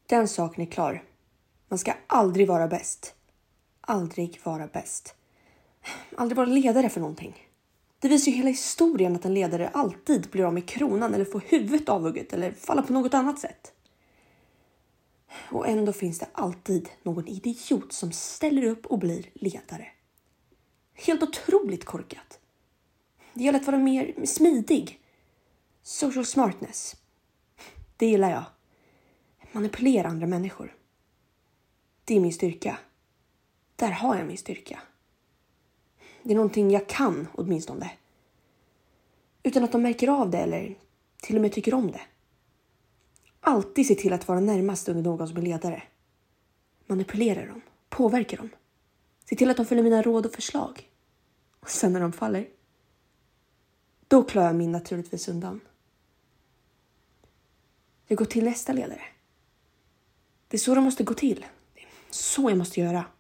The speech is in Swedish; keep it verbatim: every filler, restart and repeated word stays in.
Den saken är klar. Man ska aldrig vara bäst. Aldrig vara bäst. Aldrig vara ledare för någonting. Det visar ju hela historien att en ledare alltid blir av med kronan eller får huvudet avhugget eller faller på något annat sätt. Och ändå finns det alltid någon idiot som ställer upp och blir ledare. Helt otroligt korkat. Det gäller att vara mer smidig. Social smartness. Det gillar jag. Manipulera andra människor. Det är min styrka. Där har jag min styrka. Det är någonting jag kan åtminstone. Utan att de märker av det eller till och med tycker om det. Alltid se till att vara närmast under någon som är ledare. Manipulera dem. Påverka dem. Se till att de följer mina råd och förslag. Och sen när de faller. Då klarar jag min naturligtvis undan. Jag går till nästa ledare. Det är så det måste gå till. Det är så jag måste göra.